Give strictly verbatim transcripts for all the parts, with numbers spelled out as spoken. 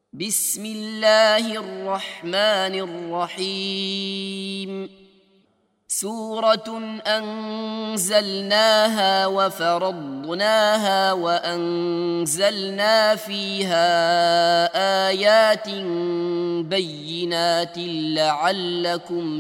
بسم الله الرحمن الرحيم سورة أنزلناها وفرضناها وأنزلنا فيها آيات بينات لعلكم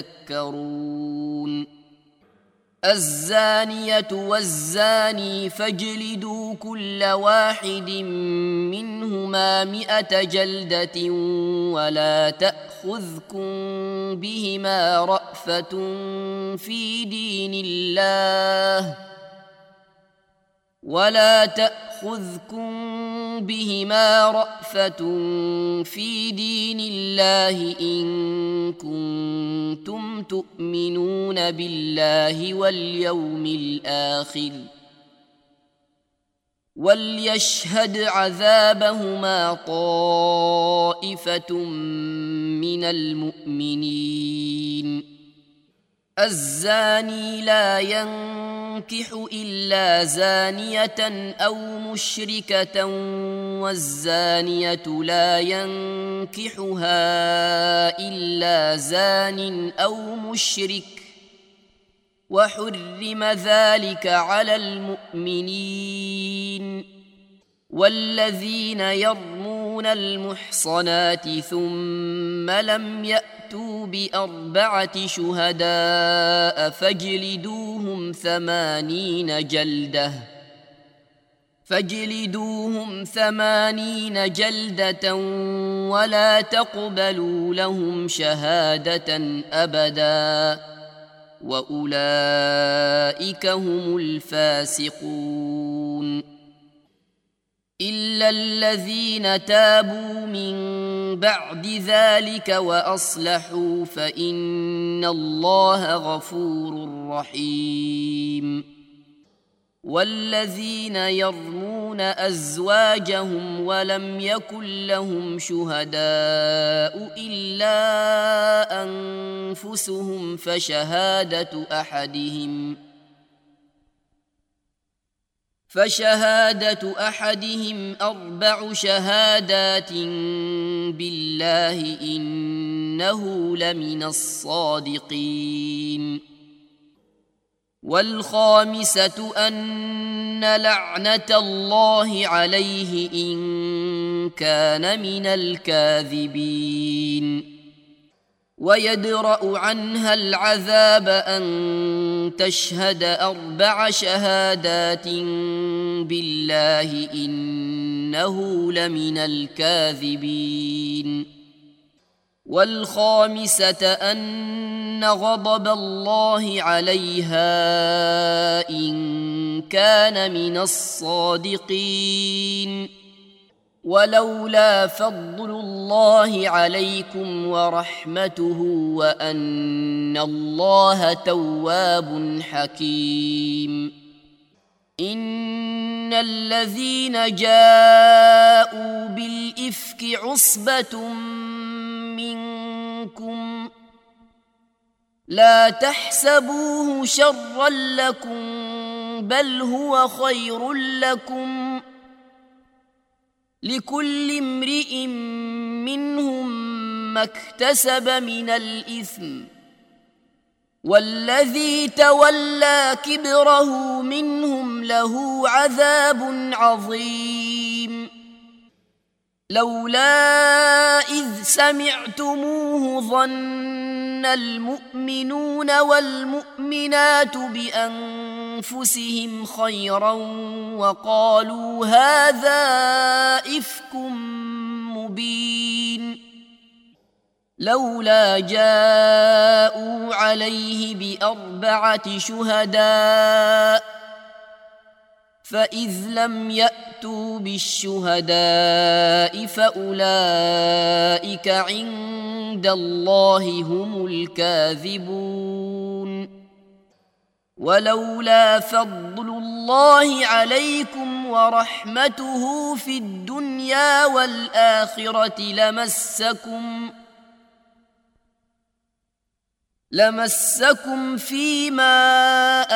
تذكرون الزانية والزاني فاجلدوا كل واحد منهما مئة جلدة ولا تأخذكم بهما رأفة في دين الله ولا تأخذكم بهما رأفة في دين الله إن كنتم تؤمنون بالله واليوم الآخر وليشهد عذابهما طائفة من المؤمنين الزاني لا ينكح إلا زانية أو مشركة والزانية لا ينكحها إلا زان أو مشرك وحرم ذلك على المؤمنين والذين يرمون المحصنات ثم لم يأتوا بأربعة شهداء فاجلدوهم ثمانين جلدة فاجلدوهم ثمانين جلدة ولا تقبلوا لهم شهادة أبدا وأولئك هم الفاسقون إلا الذين تابوا من بعد ذلك وأصلحوا فإن الله غفور رحيم والذين يرمون أزواجهم ولم يكن لهم شهداء إلا أنفسهم فشهادة أحدهم فشهادة أحدهم أربع شهادات بالله إنه لمن الصادقين والخامسة أن لعنة الله عليه إن كان من الكاذبين ويدرأ عنها العذاب أن تشهد أربع شهادات بالله إنه لمن الكاذبين والخامسة أن غضب الله عليها إن كان من الصادقين ولولا فضل الله عليكم ورحمته وأن الله تواب حكيم إن الذين جاءوا بالإفك عصبة منكم لا تحسبوه شرا لكم بل هو خير لكم لكل امرئ منهم ما اكتسب من الإثم والذي تولى كبره منهم له عذاب عظيم لولا إذ سمعتموه ظن المؤمنون والمؤمنات بأنفسهم خيرا وقالوا هذا إفك مبين لولا جاءوا عليه بأربعة شهداء فإذ لم يأتوا بالشهداء فأولئك عند الله هم الكاذبون ولولا فضل الله عليكم ورحمته في الدنيا والآخرة لمسكم لمسكم فيما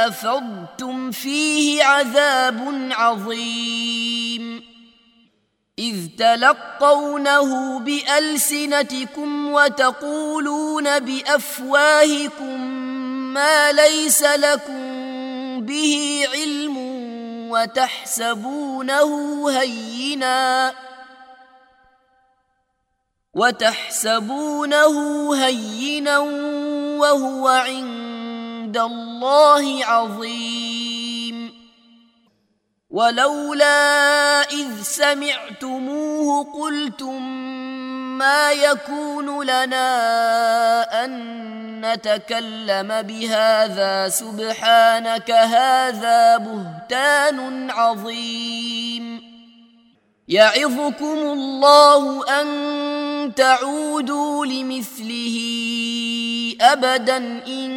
أفضتم فيه عذاب عظيم إذ تلقونه بألسنتكم وتقولون بأفواهكم ما ليس لكم به علم وتحسبونه هينا وتحسبونه هينا وهو عند الله عظيم. ولولا إذ سمعتموه قلتم ما يكون لنا أن نتكلم بهذا سبحانك هذا بهتان عظيم. يعظكم الله أن تعودوا لمثله أبدا إن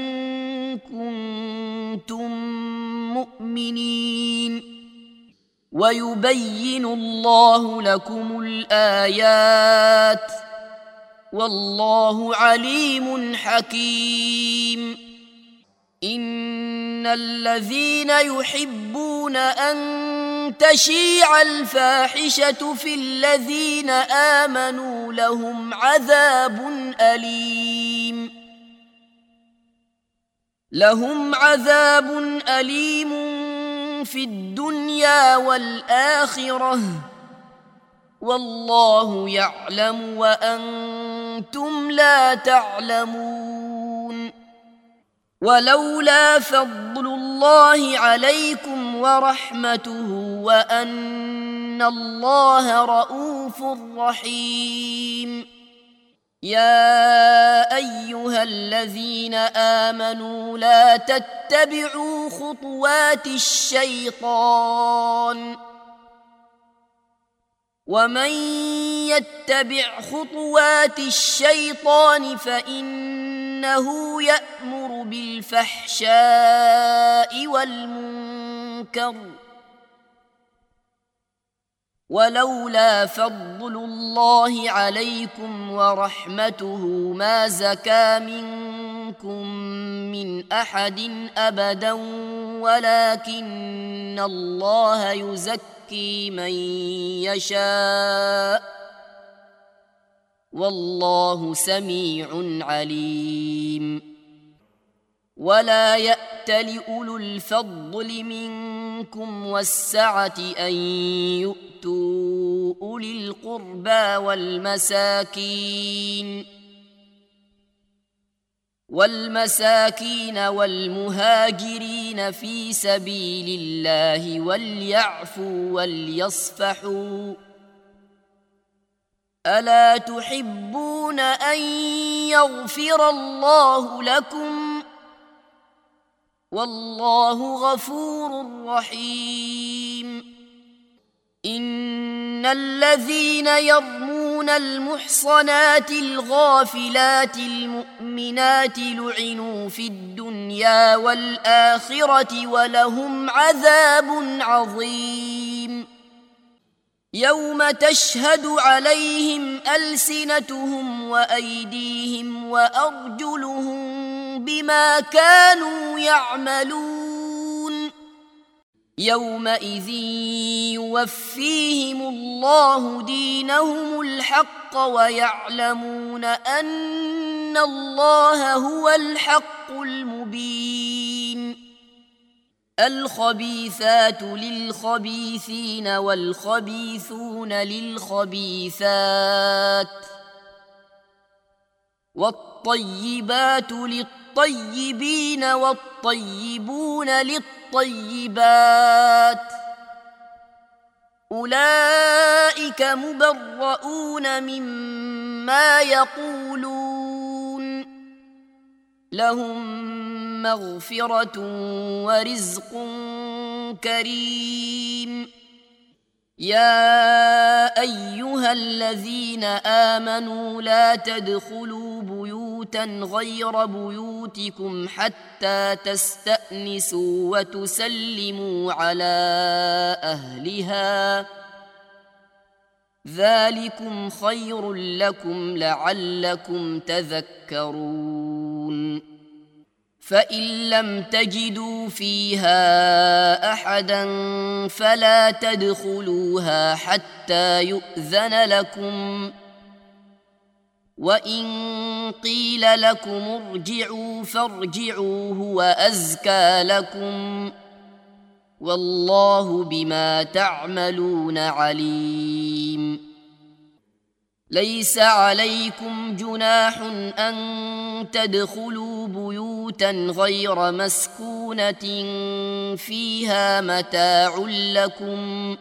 كنتم مؤمنين. ويبين الله لكم الآيات والله عليم حكيم. إن الذين يحبون أن تشيع الفاحشة في الذين آمنوا لهم عذاب أليم لهم عذاب أليم في الدنيا والآخرة والله يعلم وأنتم لا تعلمون. ولولا فضل الله عليكم ورحمته وأن الله رؤوف رحيم. يا أيها الذين آمنوا لا تتبعوا خطوات الشيطان ومن يتبع خطوات الشيطان فإنه يأمر بالفحشاء والمنكر. ولولا فضل الله عليكم ورحمته ما زكى منكم من أحد أبدا ولكن الله يزكي من يشاء والله سميع عليم. ولا يأت لأولو الفضل منكم والسعة أن يؤتوا أولي القربى والمساكين والمساكين والمهاجرين في سبيل الله وليعفوا وليصفحوا ألا تحبون أن يغفر الله لكم والله غفور رحيم. إن الذين يرمون المحصنات الغافلات المؤمنات لعنوا في الدنيا والآخرة ولهم عذاب عظيم. يوم تشهد عليهم ألسنتهم وأيديهم وأرجلهم بما كانوا يعملون. يومئذ يوفيهم الله دينهم الحق ويعلمون أن الله هو الحق المبين. الخبيثات للخبيثين والخبيثون للخبيثات والطيبات للطيبين والطيبون للطيبات أولئك مبرؤون مما يقولون لهم مغفرة ورزق كريم. يا أيها الذين آمنوا لا تدخلوا بيوتا غير بيوتكم حتى تستأنسوا وتسلموا على أهلها ذلكم خير لكم لعلكم تذكرون. فإن لم تجدوا فيها أحدا فلا تدخلوها حتى يؤذن لكم، وإن قيل لكم ارجعوا فارجعوا هو أزكى لكم، والله بما تعملون عليم. ليس عليكم جناح أن تدخلوا بيوتا غير مسكونة فيها متاع لكم،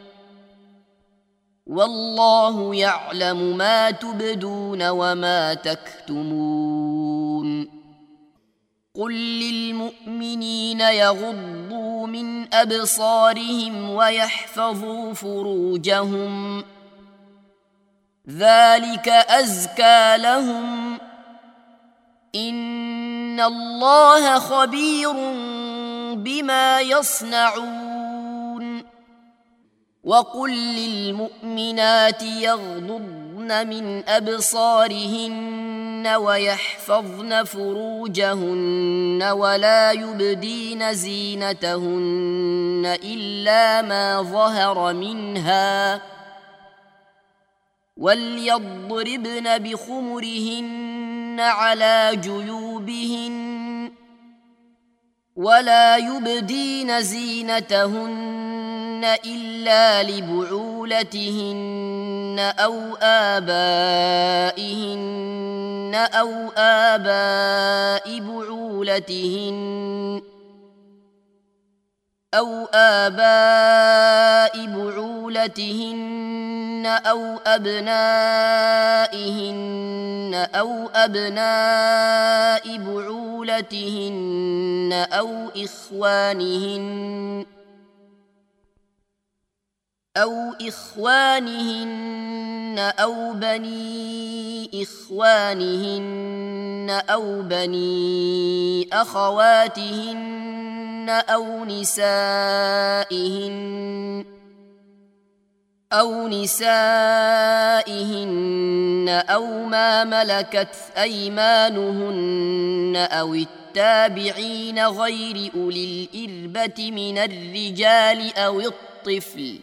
والله يعلم ما تبدون وما تكتمون. قل للمؤمنين يغضوا من أبصارهم ويحفظوا فروجهم، ذلك أزكى لهم، إن الله خبير بما يصنعون. وقل للمؤمنات يغضضن من أبصارهن ويحفظن فروجهن ولا يبدين زينتهن إلا ما ظهر منها، وليضربن بخمرهن على جيوبهن، ولا يبدين زينتهن إلا لبعولتهن أو آبائهن أو آباء بعولتهن أو آباء بعولتهن أو أبنائهن أو أبناء بعولتهن أو إخوانهن أو إخوانهن أو بني إخوانهن أو بني أخواتهن أو نسائهن أو نسائهن أو ما ملكت أيمانهن أو التابعين غير أولي الإربة من الرجال أو الطفل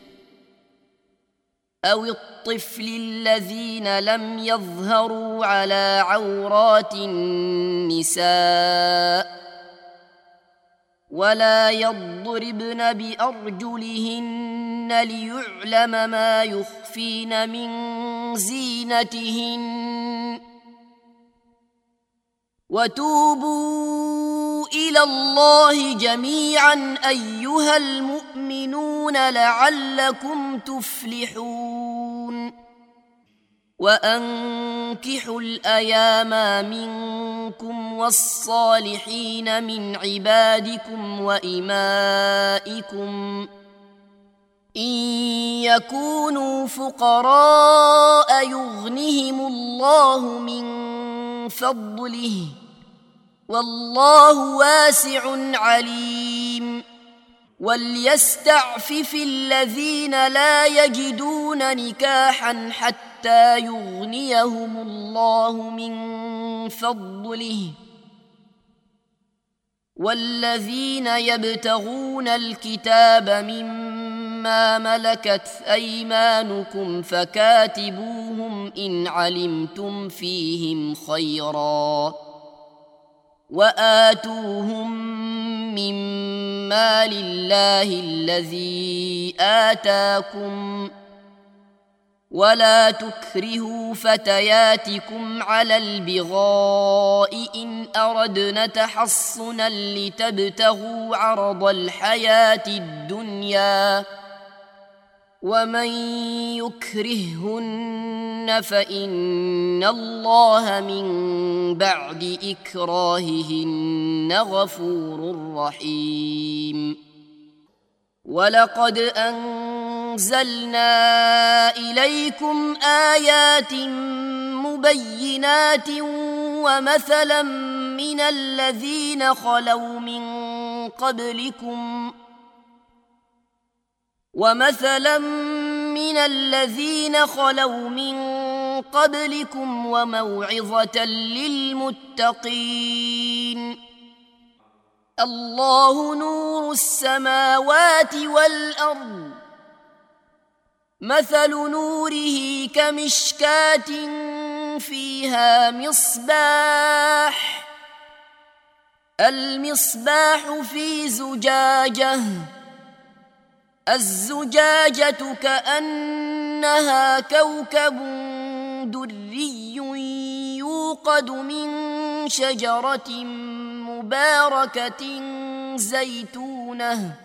أو الطفل الذين لم يظهروا على عورات النساء، ولا يضربن بأرجلهن ليعلم ما يخفين من زينتهن. وتوبوا إلى الله جميعا أيها المؤمنون لعلكم تفلحون. وأنكحوا الأيام منكم والصالحين من عبادكم وإمائكم إن يكونوا فقراء يغنهم الله من فضله، والله واسع عليم. وليستعفف الذين لا يجدون نكاحا حتى يغنيهم الله من فضله، والذين يبتغون الكتاب مما ملكت أيمانكم فكاتبوهم إن علمتم فيهم خيرا، وآتوهم مما لله الذي آتاكم، ولا تكرهوا فتياتكم على البغاء إن أردنا تحصنا لتبتغوا عرض الحياة الدنيا، ومن يكرههن فإن الله من بعد إكراههن غفور رحيم. ولقد أنزلنا إليكم آيات مبينات ومثلا من الذين خلوا من قبلكم ومثلا من الذين خلوا من قبلكم وموعظة للمتقين. الله نور السماوات والأرض مثل نوره كمشكاة فيها مصباح المصباح في زجاجة الزجاجة كأنها كوكب دري يوقد من شجرة مباركة زيتونة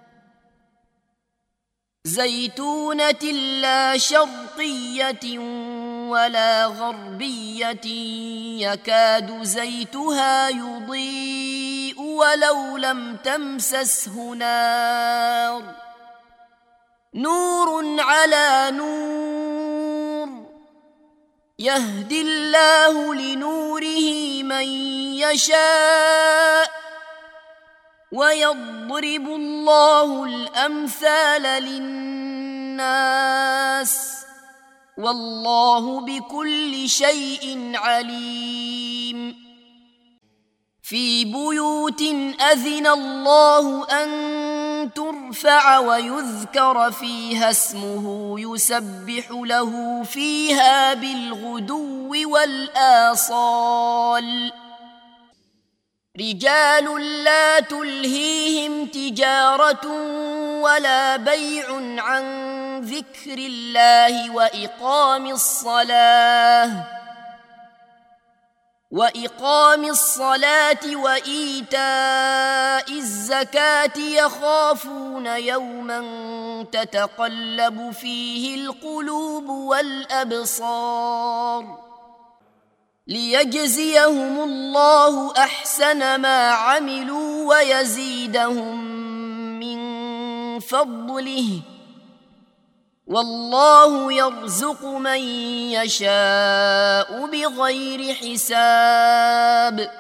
زيتونة لا شرقية ولا غربية يكاد زيتها يضيء ولو لم تمسسه نار نور على نور يهدي الله لنوره من يشاء ويضرب الله الأمثال للناس والله بكل شيء عليم في بيوت أذن الله أن ترفع ويذكر فيها اسمه يسبح له فيها بالغدو والآصال رجال لا تلهيهم تجارة ولا بيع عن ذكر الله وإقام الصلاة وإقام الصلاة وإيتاء الزكاة يخافون يوما تتقلب فيه القلوب والأبصار ليجزيهم الله أحسن ما عملوا ويزيدهم من فضله والله يرزق من يشاء بغير حساب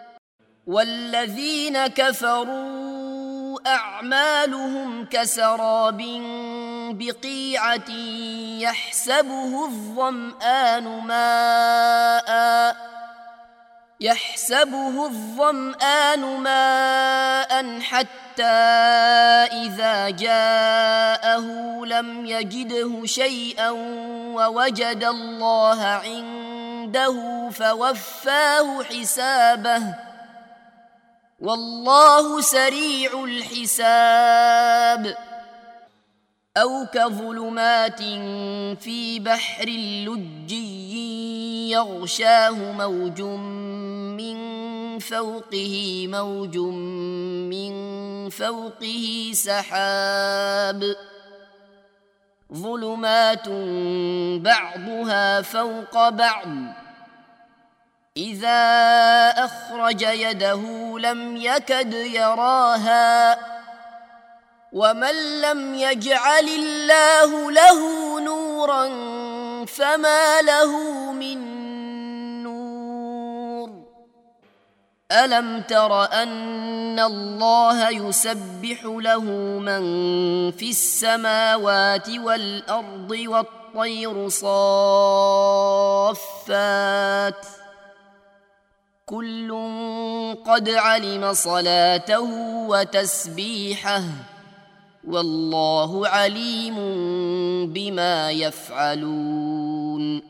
والذين كفروا أعمالهم كسراب بقيعة يحسبه الظمآن ماء يحسبه الظمآن ماء حتى إذا جاءه لم يجده شيئا ووجد الله عنده فوفاه حسابه والله سريع الحساب أو كظلمات في بحر لجي يغشاه موج من فوقه موج من فوقه سحاب ظلمات بعضها فوق بعض إذا أخرج يده لم يكد يراها ومن لم يجعل الله له نورا فما له من نور ألم تر أن الله يسبح له من في السماوات والأرض والطير صافات كل قد علم صلاته وتسبيحه والله عليم بما يفعلون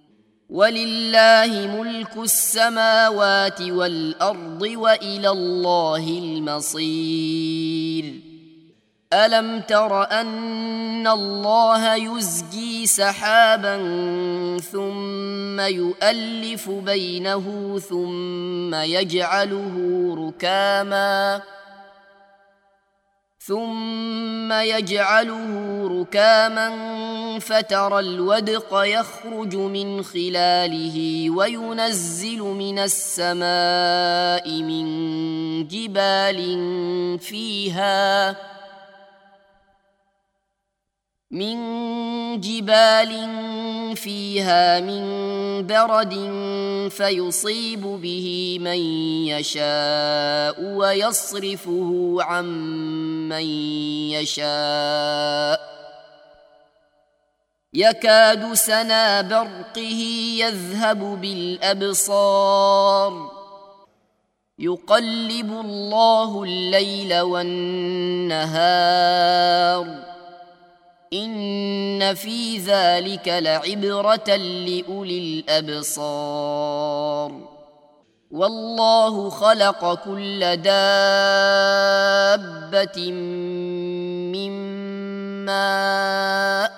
ولله ملك السماوات والأرض وإلى الله المصير ألم تر أن الله يزجي سحابا ثم يؤلف بينه ثم يجعله ركاما ثم يجعله ركاما فترى الودق يخرج من خلاله وينزل من السماء من جبال فيها من جبال فيها من برد فيصيب به من يشاء ويصرفه عن من يشاء يكاد سنا برقه يذهب بالأبصار يقلب الله الليل والنهار إن في ذلك لعبرة لأولي الأبصار والله خلق كل دابة من ماء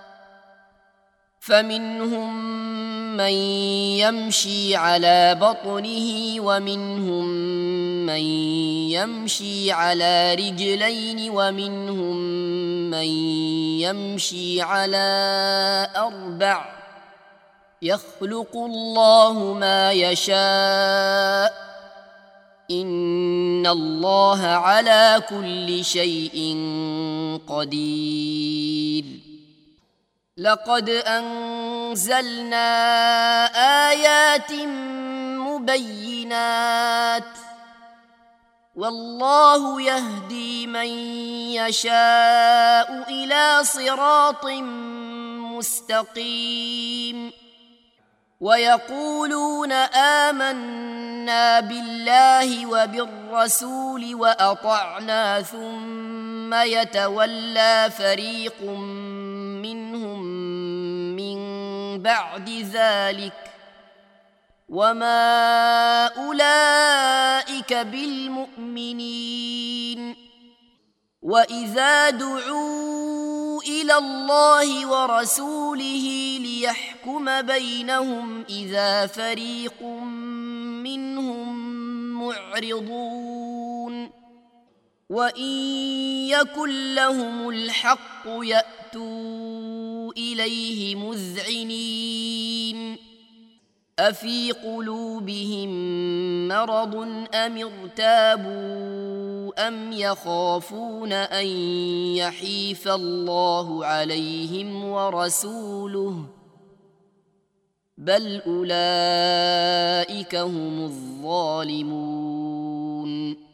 فمنهم من يمشي على بطنه ومنهم من يمشي على رجلين ومنهم من يمشي على أربع يخلق الله ما يشاء إن الله على كل شيء قدير لقد أنزلنا آيات مبينات والله يهدي من يشاء إلى صراط مستقيم ويقولون آمنا بالله وبالرسول وأطعنا ثم يتولى فريق منهم من بعد ذلك وما أولئك بالمؤمنين وإذا دعوا إلى الله ورسوله ليحكم بينهم إذا فريق منهم معرضون وإن يكن لهم الحق يأتوا إليه مذعنين أفي قلوبهم مرض أم ارتابوا أم يخافون أن يحيف الله عليهم ورسوله بل أولئك هم الظالمون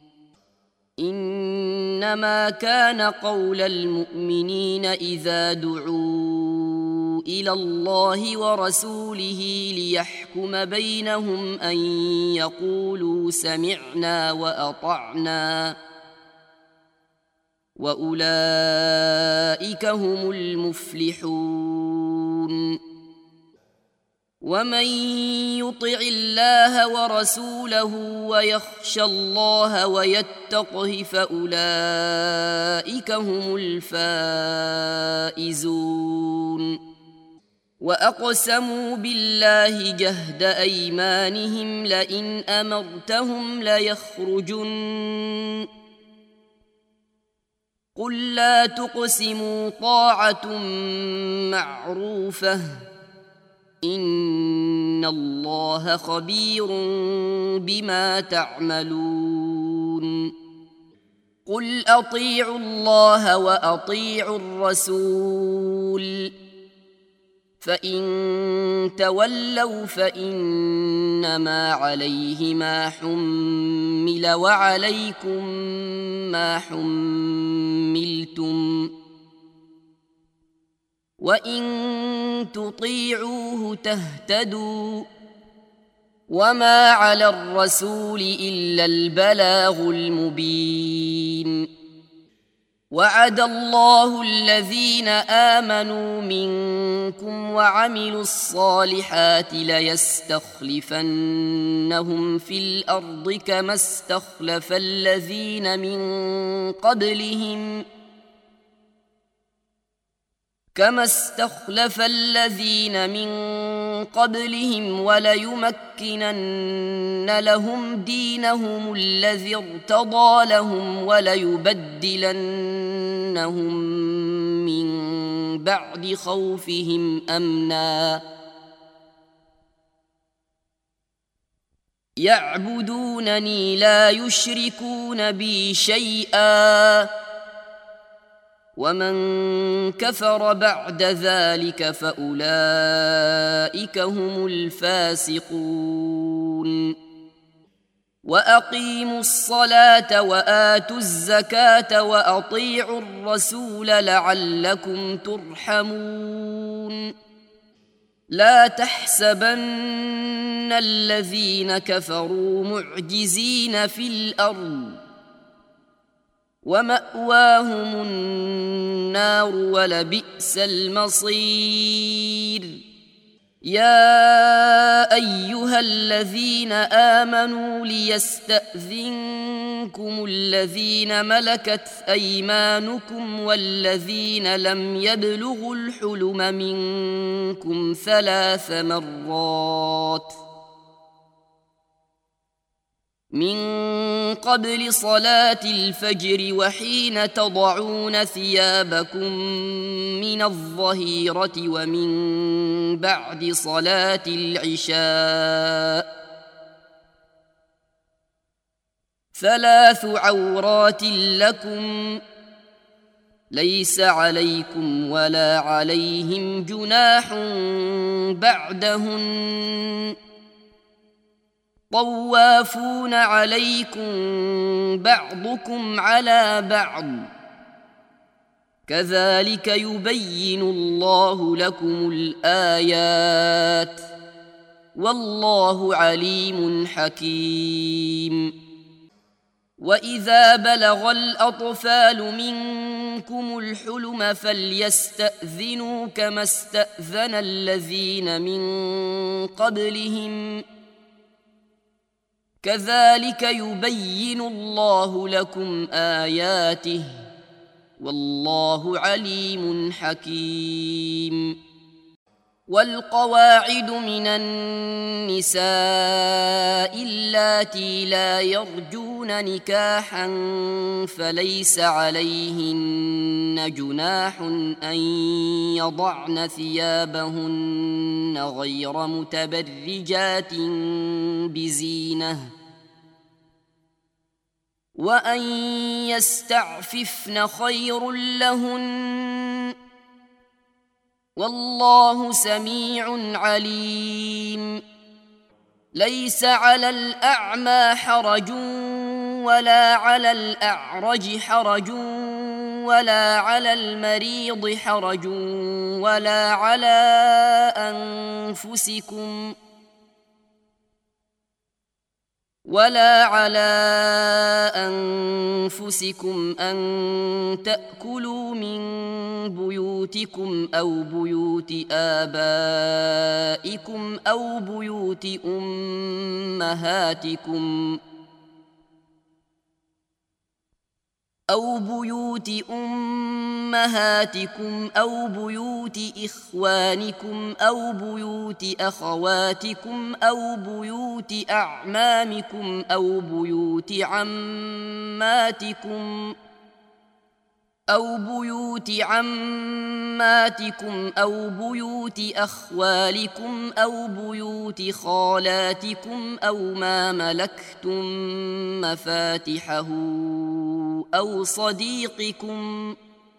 إنما كان قول المؤمنين إذا دعوا إلى الله ورسوله ليحكم بينهم أن يقولوا سمعنا وأطعنا وأولئك هم المفلحون ومن يطع الله ورسوله ويخشى الله ويتقه فأولئك هم الفائزون وأقسموا بالله جهد أيمانهم لئن أمرتهم ليخرجن قل لا تقسموا طاعة معروفة إن الله خبير بما تعملون قل أطيعوا الله وأطيعوا الرسول فإن تولوا فإنما عليه ما حمل وعليكم ما حملتم وإن تطيعوه تهتدوا وما على الرسول إلا البلاغ المبين وعد الله الذين آمنوا منكم وعملوا الصالحات ليستخلفنهم في الأرض كما استخلف الذين من قبلهم كما استخلف الذين من قبلهم وليمكنن لهم دينهم الذي ارتضى لهم وليبدلنهم من بعد خوفهم أمنا يعبدونني لا يشركون بي شيئا ومن كفر بعد ذلك فأولئك هم الفاسقون وأقيموا الصلاة وآتوا الزكاة وأطيعوا الرسول لعلكم ترحمون لا تحسبن الذين كفروا معجزين في الأرض ومأواهم النار ولبئس المصير يا أيها الذين آمنوا ليستأذنكم الذين ملكت أيمانكم والذين لم يبلغوا الحلم منكم ثلاث مرات من قبل صلاة الفجر وحين تضعون ثيابكم من الظهيرة ومن بعد صلاة العشاء ثلاث عورات لكم ليس عليكم ولا عليهم جناح بعدهن طوافون عليكم بعضكم على بعض كذلك يبين الله لكم الآيات والله عليم حكيم وإذا بلغ الأطفال منكم الحلم فليستأذنوا كما استأذن الذين من قبلهم كذلك يبين الله لكم آياته والله عليم حكيم والقواعد من النساء اللاتي لا يرجون نكاحا فليس عليهن جناح أن يضعن ثيابهن غير متبرجات بزينة وأن يستعففن خير لهن والله سميع عليم ليس على الأعمى حرج ولا على الأعرج حرج ولا على المريض حرج ولا على أنفسكم ولا على أنفسكم أن تأكلوا من بيوتكم أو بيوت آبائكم أو بيوت أمهاتكم أو بيوت أمهاتكم أو بيوت إخوانكم أو بيوت أخواتكم أو بيوت أعمامكم أو بيوت عماتكم أو بيوت عماتكم أو بيوت أخوالكم أو بيوت خالاتكم أو ما ملكتم مفاتحه أو صديقكم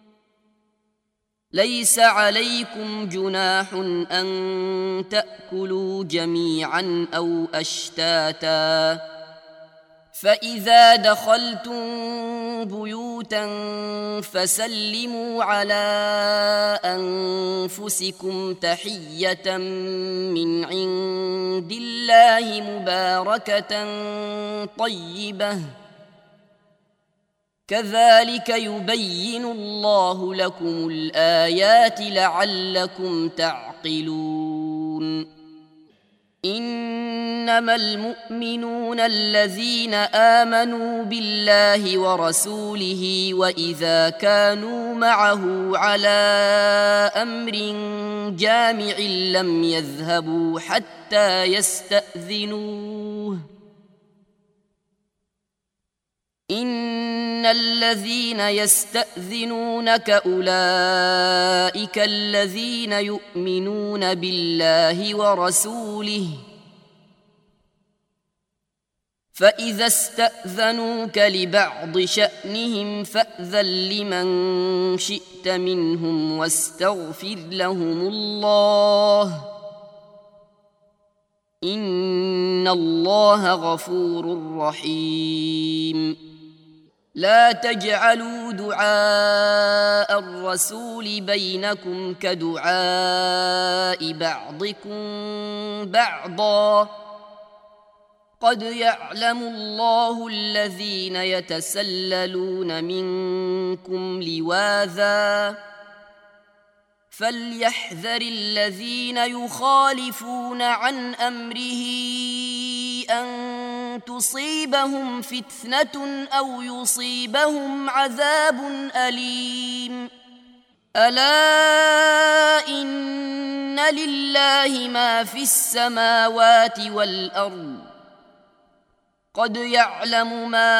ليس عليكم جناح أن تأكلوا جميعا أو أشتاتا فإذا دخلتم بيوتا فسلموا على أنفسكم تحية من عند الله مباركة طيبة كذلك يبين الله لكم الآيات لعلكم تعقلون إنما المؤمنون الذين آمنوا بالله ورسوله وإذا كانوا معه على أمر جامع لم يذهبوا حتى يستأذنوه إن الذين يستأذنونك أولئك الذين يؤمنون بالله ورسوله فإذا استأذنوك لبعض شأنهم فأذن لمن شئت منهم واستغفر لهم الله إن الله غفور رحيم لا تجعلوا دعاء الرسول بينكم كدعاء بعضكم بعضا قد يعلم الله الذين يتسللون منكم لواذا فليحذر الذين يخالفون عن أمره أن تصيبهم فتنة أو يصيبهم عذاب أليم ألا إن لله ما في السماوات والأرض قد يعلم ما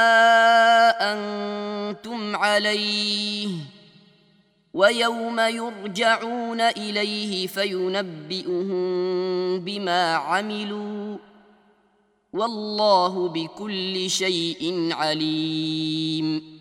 أنتم عليه ويوم يرجعون إليه فينبئهم بما عملوا والله بكل شيء عليم